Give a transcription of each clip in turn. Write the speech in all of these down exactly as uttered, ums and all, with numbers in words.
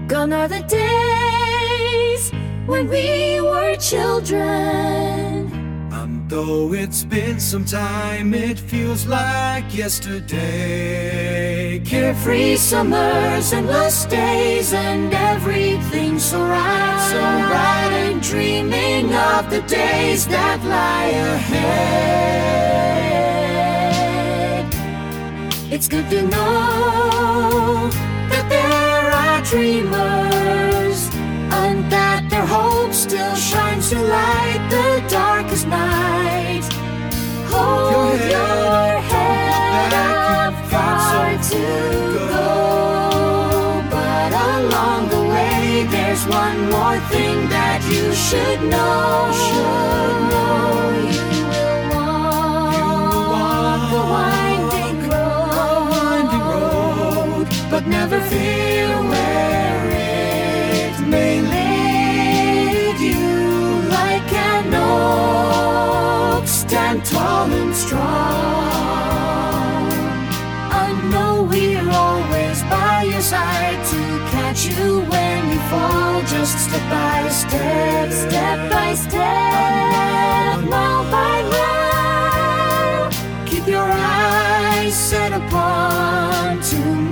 Gone are the days when we were children. And though it's been some time, it feels like yesterday. Carefree summers, endless days, and everything so right, so right, and dreaming of the days that lie ahead. It's good to know that there are dreamers, and that their hope still shines to light the darkest night. Hold your head up, far to go, but along the way there's one more thing that you should know. Should know you will walk the winding road, but never fear where it may lead you. Like an oak, stand tall and strong. I know we're always by your side to catch you when you fall. Just step by step, step by step, mile by mile. Keep your eyes set upon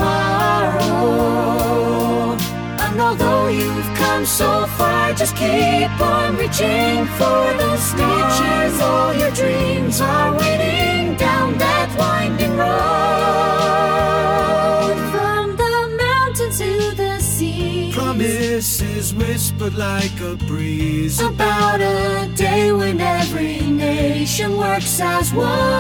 tomorrow. And although you've come so far, just keep on reaching for those stars. All your dreams are waiting down that winding road. From the mountains to the sea, Promises whispered like a breeze about a day when every nation works as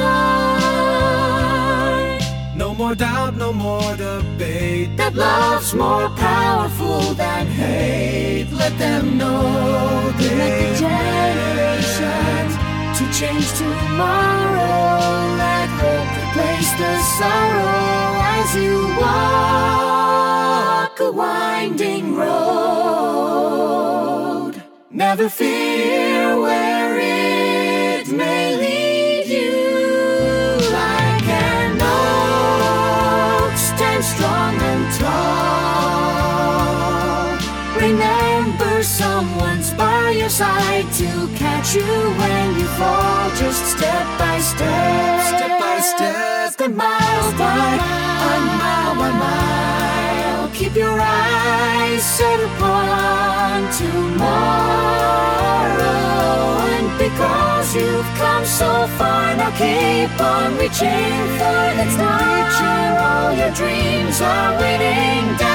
one. No more doubt, no more debate. That love's more powerful than hate. Let them know. Let the generations to change tomorrow. Let hope replace the sorrow as you walk a winding road. Never fear where it may lead you. Like an oak, stand strong and tall. Remember, someone's by your side to catch you when you fall. Just step by step, Step by step, and mile by mile by mile. Keep your eyes set upon tomorrow. And because you've come so far, now keep on reaching for the star. All your dreams are waiting down